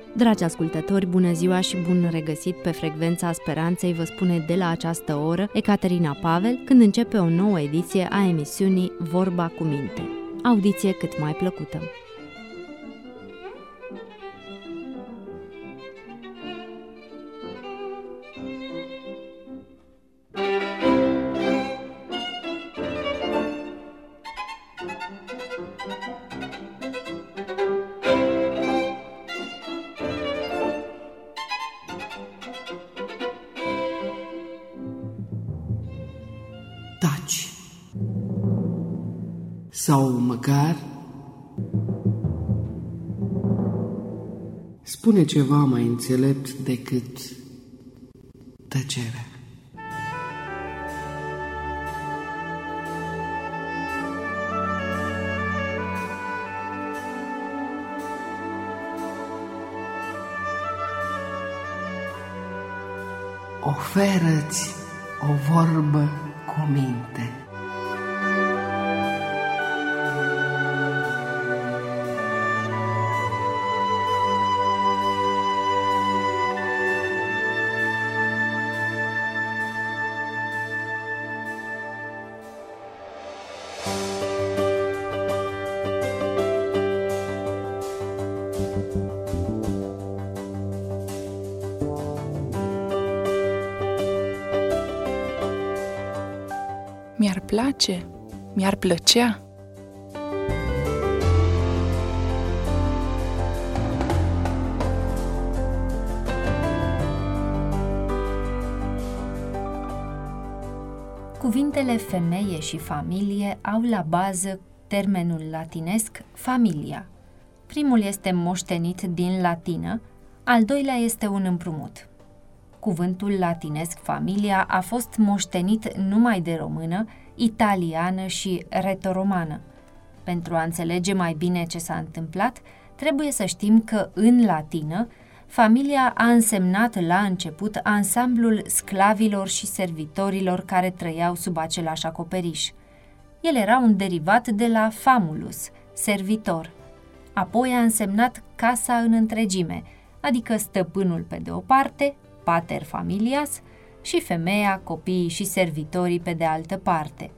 Dragi ascultători, bună ziua și bun regăsit pe Frecvența Speranței, vă spune de la această oră Ecaterina Pavel, când începe o nouă ediție a emisiunii Vorba cu minte. Audiție cât mai plăcută! Taci. Sau măcar spune ceva mai înțelept decât tăcerea. Oferă-ți o vorbă cu minte. Mi-ar place, mi-ar plăcea. Cuvintele femeie și familie au la bază termenul latinesc familia. Primul este moștenit din latină, al doilea este un împrumut. Cuvântul latinesc familia a fost moștenit numai de română, italiană și retoromană. Pentru a înțelege mai bine ce s-a întâmplat, trebuie să știm că în latină, familia a însemnat la început ansamblul sclavilor și servitorilor care trăiau sub același acoperiș. El era un derivat de la famulus, servitor. Apoi a însemnat casa în întregime, adică stăpânul pe de o parte, pater familias, și femeia, copiii și servitorii pe de altă parte.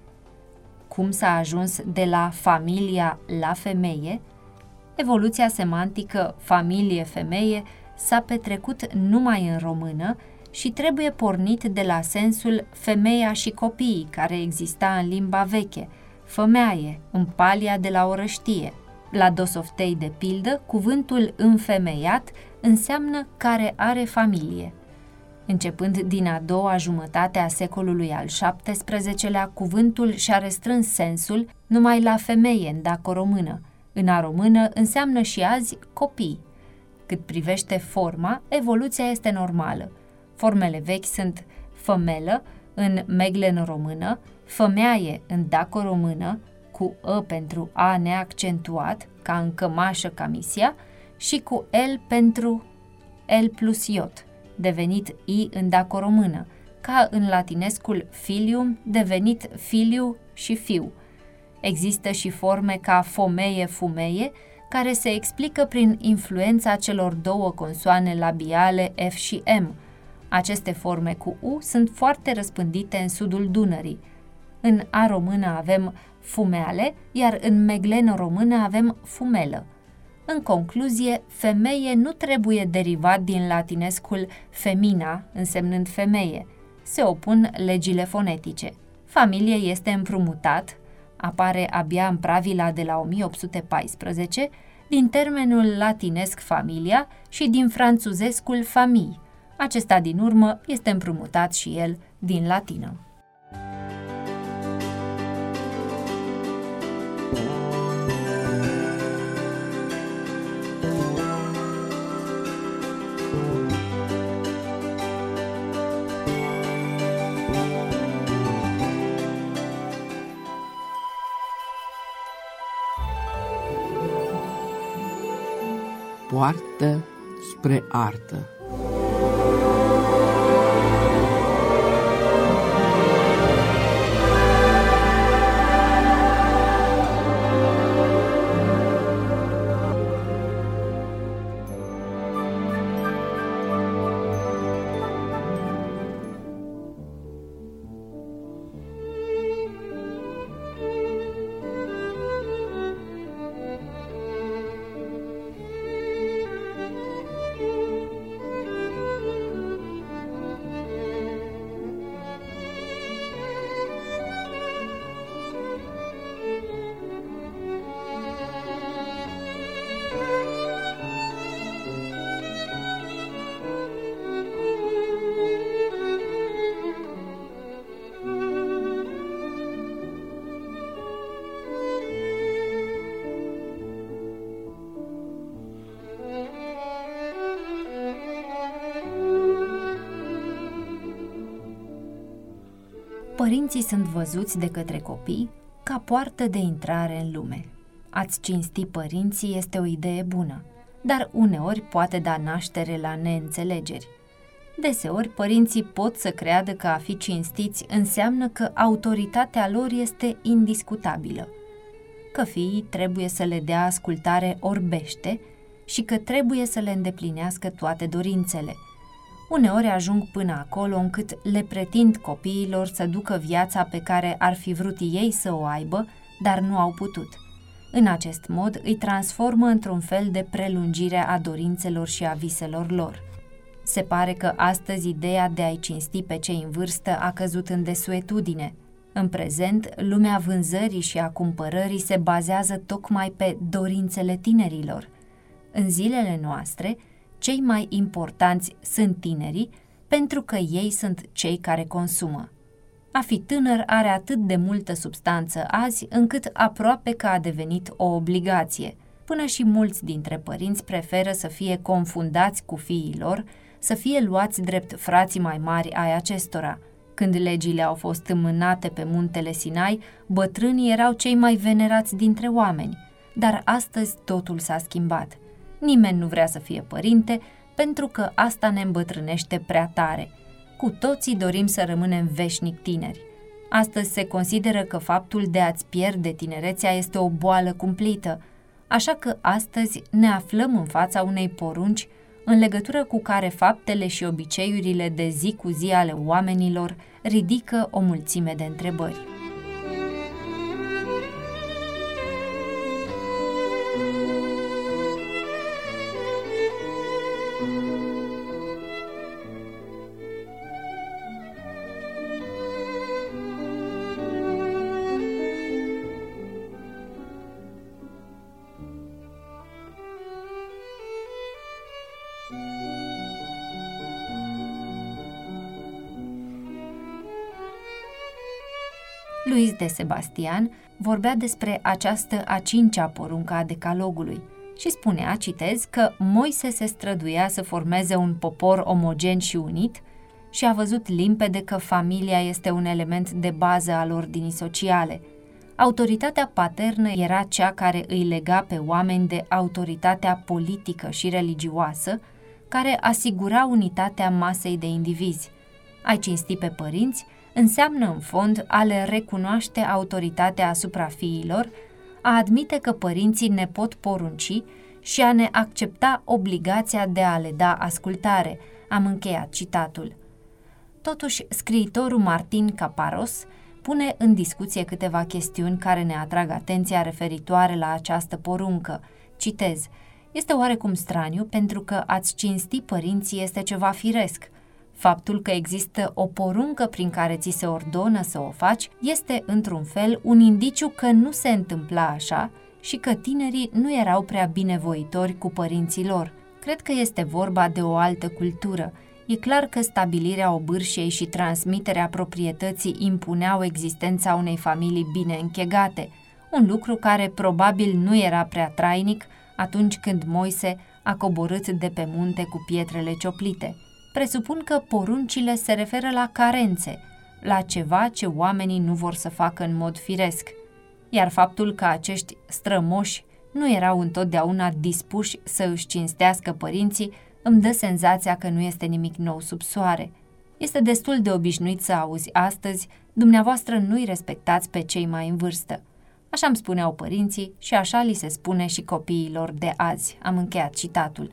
Cum s-a ajuns de la familia la femeie? Evoluția semantică familie-femeie s-a petrecut numai în română și trebuie pornit de la sensul femeia și copiii care exista în limba veche, fămeaie, în palia de la orăștie. La Dosoftei, de pildă, cuvântul înfemeiat înseamnă care are familie. Începând din a doua jumătate a secolului al XVII-lea, cuvântul și-a restrâns sensul numai la femeie în daco-română. În a română înseamnă și azi copii. Cât privește forma, evoluția este normală. Formele vechi sunt fămelă în meglen-română, fămeaie în daco-română, cu ă pentru a neaccentuat, ca în cămașă camisia, și cu l pentru l plus iot, devenit i în daco-română, ca în latinescul filium, devenit filiu și fiu. Există și forme ca fomeie-fumeie, care se explică prin influența celor două consoane labiale F și M. Aceste forme cu U sunt foarte răspândite în sudul Dunării. În a română avem fumeale, iar în megleno-română avem fumelă. În concluzie, femeie nu trebuie derivat din latinescul femina, însemnând femeie. Se opun legile fonetice. Familie este împrumutat, apare abia în Pravila de la 1814, din termenul latinesc familia și din franțuzescul famille. Acesta din urmă este împrumutat și el din latină. Poartă spre artă. Părinții sunt văzuți de către copii ca poartă de intrare în lume. A-ți cinsti părinții este o idee bună, dar uneori poate da naștere la neînțelegeri. Deseori, părinții pot să creadă că a fi cinstiți înseamnă că autoritatea lor este indiscutabilă, că fiii trebuie să le dea ascultare orbește și că trebuie să le îndeplinească toate dorințele. Uneori ajung până acolo încât le pretind copiilor să ducă viața pe care ar fi vrut ei să o aibă, dar nu au putut. În acest mod îi transformă într-un fel de prelungire a dorințelor și a viselor lor. Se pare că astăzi ideea de a-i cinsti pe cei în vârstă a căzut în desuetudine. În prezent, lumea vânzării și a cumpărării se bazează tocmai pe dorințele tinerilor. În zilele noastre, cei mai importanți sunt tinerii, pentru că ei sunt cei care consumă. A fi tânăr are atât de multă substanță azi, încât aproape că a devenit o obligație. Până și mulți dintre părinți preferă să fie confundați cu fiii lor, să fie luați drept frații mai mari ai acestora. Când legile au fost înmânate pe muntele Sinai, bătrânii erau cei mai venerați dintre oameni, dar astăzi totul s-a schimbat. Nimeni nu vrea să fie părinte, pentru că asta ne îmbătrânește prea tare. Cu toții dorim să rămânem veșnic tineri. Astăzi se consideră că faptul de a-ți pierde tinerețea este o boală cumplită, așa că astăzi ne aflăm în fața unei porunci în legătură cu care faptele și obiceiurile de zi cu zi ale oamenilor ridică o mulțime de întrebări. Luis de Sebastian vorbea despre această a cincea poruncă a Decalogului și spunea, citez, că Moise se străduia să formeze un popor omogen și unit și a văzut limpede că familia este un element de bază al ordinii sociale. Autoritatea paternă era cea care îi lega pe oameni de autoritatea politică și religioasă, care asigura unitatea masei de indivizi. A-i cinsti pe părinți înseamnă în fond a le recunoaște autoritatea asupra fiilor, a admite că părinții ne pot porunci și a ne accepta obligația de a le da ascultare. Am încheiat citatul. Totuși, scriitorul Martin Caparros pune în discuție câteva chestiuni care ne atrag atenția referitoare la această poruncă. Citez: este oarecum straniu pentru că a-ți cinsti părinții este ceva firesc. Faptul că există o poruncă prin care ți se ordonă să o faci este, într-un fel, un indiciu că nu se întâmpla așa și că tinerii nu erau prea binevoitori cu părinții lor. Cred că este vorba de o altă cultură. E clar că stabilirea obârșiei și transmiterea proprietății impuneau existența unei familii bine închegate, un lucru care probabil nu era prea trainic atunci când Moise a coborât de pe munte cu pietrele cioplite. Presupun că poruncile se referă la carențe, la ceva ce oamenii nu vor să facă în mod firesc, iar faptul că acești strămoși nu erau întotdeauna dispuși să își cinstească părinții îmi dă senzația că nu este nimic nou sub soare. Este destul de obișnuit să auzi astăzi, dumneavoastră nu-i respectați pe cei mai în vârstă. Așa îmi spuneau părinții și așa li se spune și copiilor de azi. Am încheiat citatul.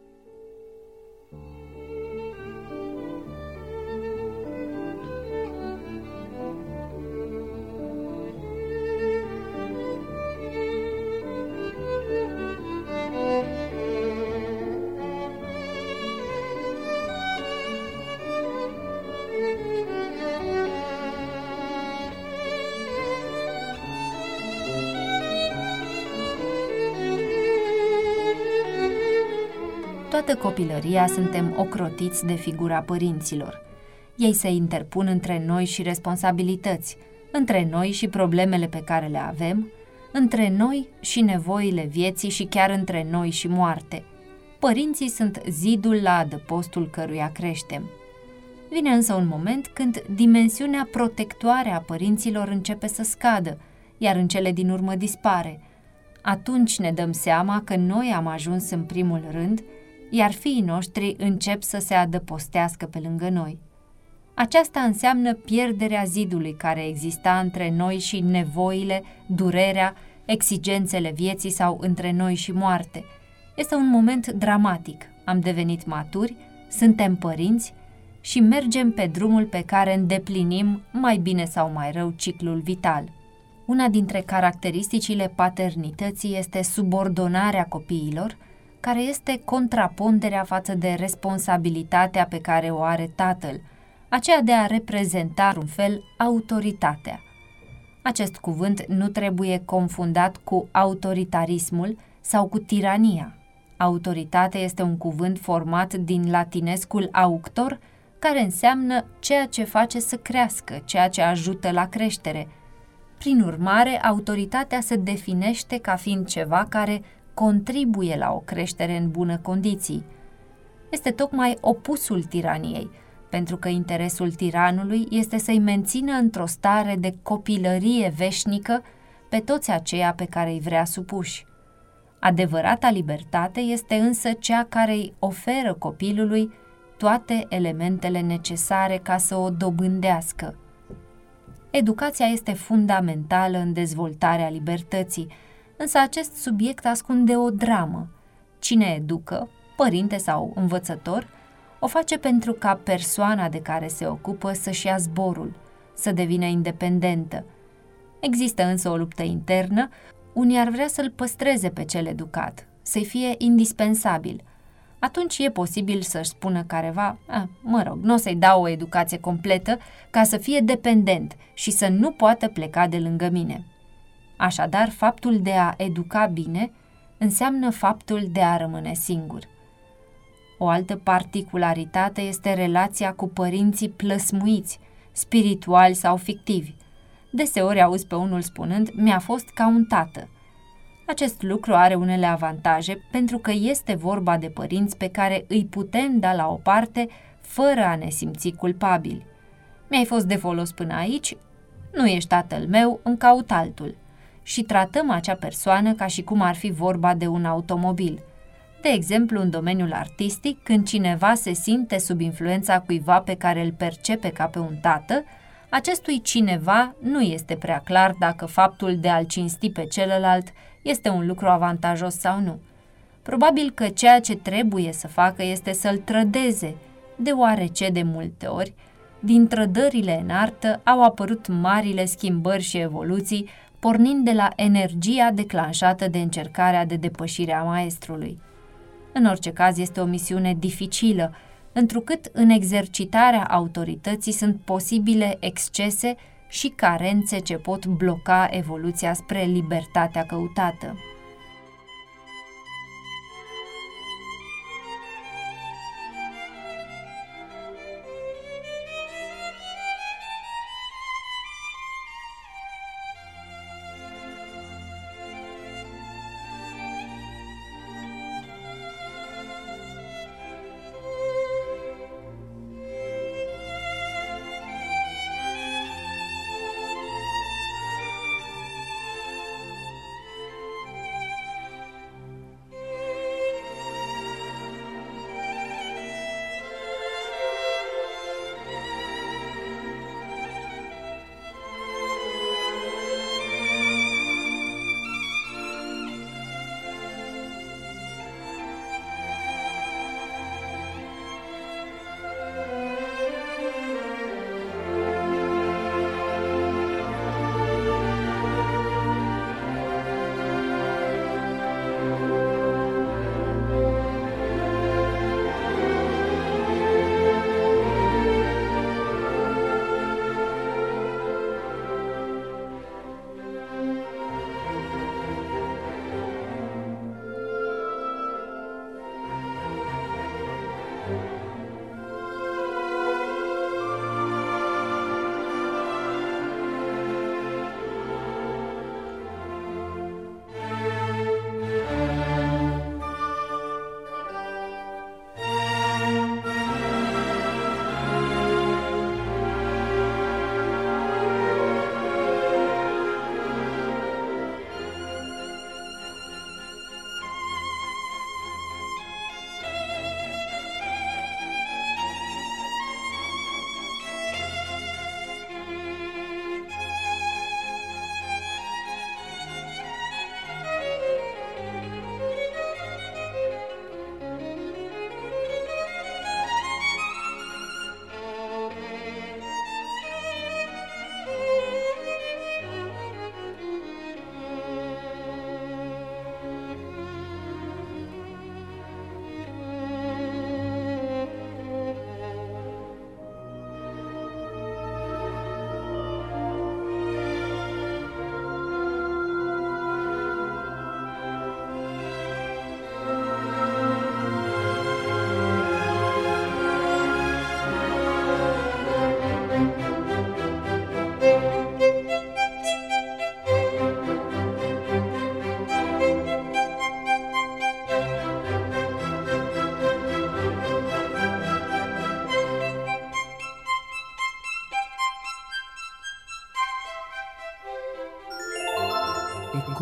Toată copilăria suntem ocrotiți de figura părinților. Ei se interpun între noi și responsabilități, între noi și problemele pe care le avem, între noi și nevoile vieții și chiar între noi și moarte. Părinții sunt zidul la adăpostul căruia creștem. Vine însă un moment când dimensiunea protectoare a părinților începe să scadă, iar în cele din urmă dispare. Atunci ne dăm seama că noi am ajuns în primul rând, iar fiii noștri încep să se adăpostească pe lângă noi. Aceasta înseamnă pierderea zidului care exista între noi și nevoile, durerea, exigențele vieții sau între noi și moarte. Este un moment dramatic. Am devenit maturi, suntem părinți și mergem pe drumul pe care îndeplinim, mai bine sau mai rău, ciclul vital. Una dintre caracteristicile paternității este subordonarea copiilor, care este contraponderea față de responsabilitatea pe care o are tatăl, aceea de a reprezenta, în fel, autoritatea. Acest cuvânt nu trebuie confundat cu autoritarismul sau cu tirania. Autoritate este un cuvânt format din latinescul auctor, care înseamnă ceea ce face să crească, ceea ce ajută la creștere. Prin urmare, autoritatea se definește ca fiind ceva care contribuie la o creștere în bună condiții. Este tocmai opusul tiraniei, pentru că interesul tiranului este să-i mențină într-o stare de copilărie veșnică pe toți aceia pe care îi vrea supuși. Adevărata libertate este însă cea care îi oferă copilului toate elementele necesare ca să o dobândească. Educația este fundamentală în dezvoltarea libertății, însă acest subiect ascunde o dramă. Cine educă, părinte sau învățător, o face pentru ca persoana de care se ocupă să-și ia zborul, să devină independentă. Există însă o luptă internă, unii ar vrea să-l păstreze pe cel educat, să-i fie indispensabil. Atunci e posibil să-și spună careva, nu o să-i dau o educație completă ca să fie dependent și să nu poată pleca de lângă mine. Așadar, faptul de a educa bine înseamnă faptul de a rămâne singur. O altă particularitate este relația cu părinții plăsmuiți, spirituali sau fictivi. Deseori auzi pe unul spunând, mi-a fost ca un tată. Acest lucru are unele avantaje pentru că este vorba de părinți pe care îi putem da la o parte fără a ne simți culpabili. Mi-ai fost de folos până aici, nu ești tatăl meu, îmi caut altul. Și tratăm acea persoană ca și cum ar fi vorba de un automobil. De exemplu, în domeniul artistic, când cineva se simte sub influența cuiva pe care îl percepe ca pe un tată, acestui cineva nu este prea clar dacă faptul de a-l cinsti pe celălalt este un lucru avantajos sau nu. Probabil că ceea ce trebuie să facă este să-l trădeze, deoarece de multe ori, din trădările în artă au apărut marile schimbări și evoluții, pornind de la energia declanșată de încercarea de depășire a maestrului. În orice caz, este o misiune dificilă, întrucât în exercitarea autorității sunt posibile excese și carențe ce pot bloca evoluția spre libertatea căutată.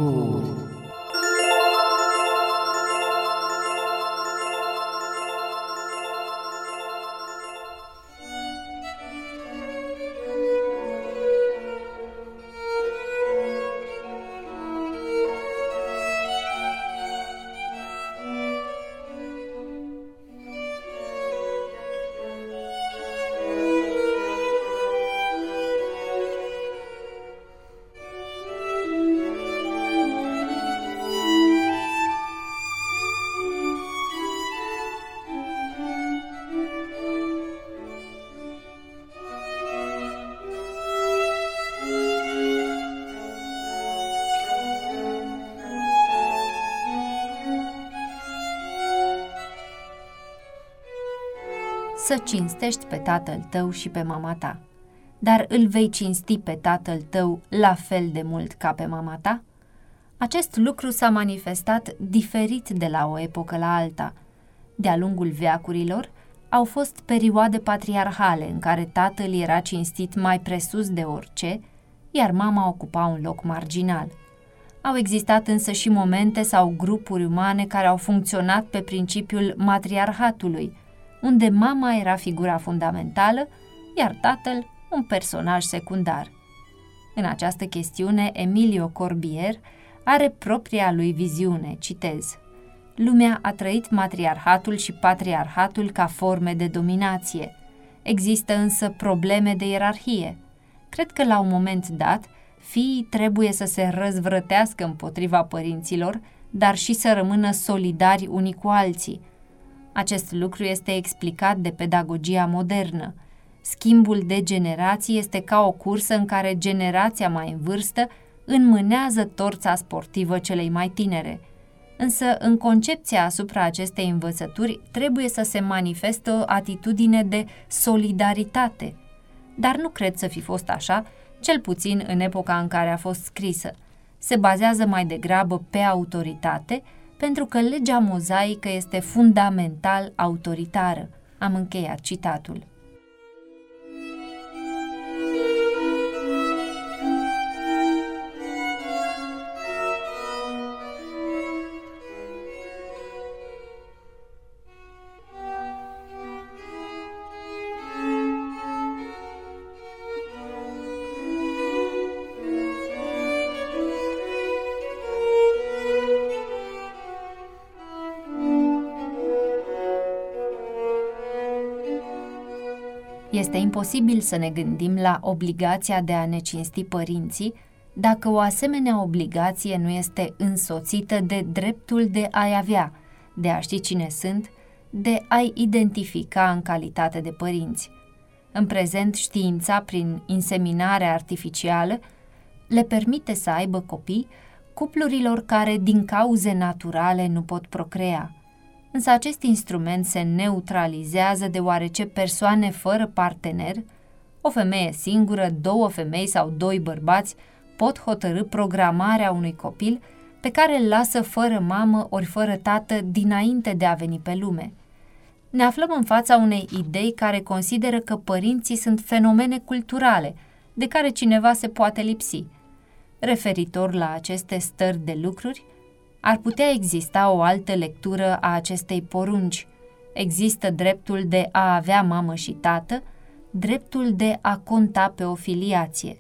ecouri. Să cinstești pe tatăl tău și pe mama ta. Dar îl vei cinsti pe tatăl tău la fel de mult ca pe mama ta? Acest lucru s-a manifestat diferit de la o epocă la alta. De-a lungul veacurilor, au fost perioade patriarhale în care tatăl era cinstit mai presus de orice, iar mama ocupa un loc marginal. Au existat însă și momente sau grupuri umane care au funcționat pe principiul matriarhatului, unde mama era figura fundamentală, iar tatăl un personaj secundar. În această chestiune, Emilio Corbier are propria lui viziune, citez: lumea a trăit matriarhatul și patriarhatul ca forme de dominație. Există însă probleme de ierarhie. Cred că la un moment dat, fiii trebuie să se răzvrătească împotriva părinților, dar și să rămână solidari unii cu alții. Acest lucru este explicat de pedagogia modernă. Schimbul de generații este ca o cursă în care generația mai în vârstă înmânează torța sportivă celei mai tinere. Însă, în concepția asupra acestei învățături, trebuie să se manifeste o atitudine de solidaritate. Dar nu cred să fi fost așa, cel puțin în epoca în care a fost scrisă. Se bazează mai degrabă pe autoritate, pentru că legea mozaică este fundamental autoritară. Am încheiat citatul. Este imposibil să ne gândim la obligația de a ne cinsti părinții dacă o asemenea obligație nu este însoțită de dreptul de a-i avea, de a ști cine sunt, de a-i identifica în calitate de părinți. În prezent, știința, prin inseminare artificială, le permite să aibă copii cuplurilor care, din cauze naturale, nu pot procrea. Însă acest instrument se neutralizează deoarece persoane fără partener, o femeie singură, două femei sau doi bărbați, pot hotărî programarea unui copil pe care îl lasă fără mamă ori fără tată dinainte de a veni pe lume. Ne aflăm în fața unei idei care consideră că părinții sunt fenomene culturale, de care cineva se poate lipsi. Referitor la aceste stări de lucruri, ar putea exista o altă lectură a acestei porunci. Există dreptul de a avea mamă și tată, dreptul de a conta pe o filiație.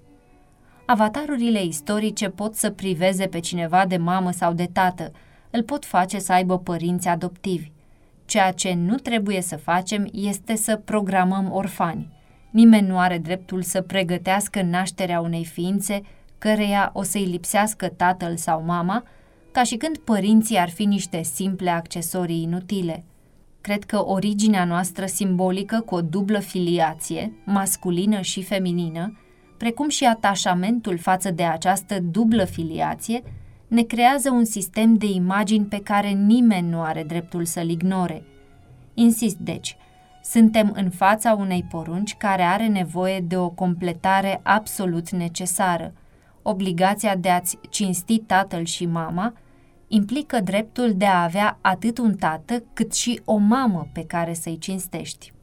Avatarurile istorice pot să priveze pe cineva de mamă sau de tată, îl pot face să aibă părinți adoptivi. Ceea ce nu trebuie să facem este să programăm orfani. Nimeni nu are dreptul să pregătească nașterea unei ființe căreia o să-i lipsească tatăl sau mama, ca și când părinții ar fi niște simple accesorii inutile. Cred că originea noastră simbolică cu o dublă filiație, masculină și feminină, precum și atașamentul față de această dublă filiație, ne creează un sistem de imagini pe care nimeni nu are dreptul să-l ignore. Insist, deci, suntem în fața unei porunci care are nevoie de o completare absolut necesară. Obligația de a-ți cinsti tatăl și mama implică dreptul de a avea atât un tată cât și o mamă pe care să-i cinstești.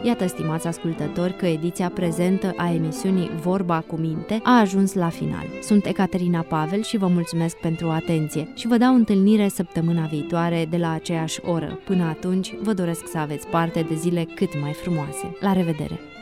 Iată, stimați ascultători, că ediția prezentă a emisiunii Vorba cu Minte a ajuns la final. Sunt Ecaterina Pavel și vă mulțumesc pentru atenție și vă dau întâlnire săptămâna viitoare de la aceeași oră. Până atunci, vă doresc să aveți parte de zile cât mai frumoase. La revedere!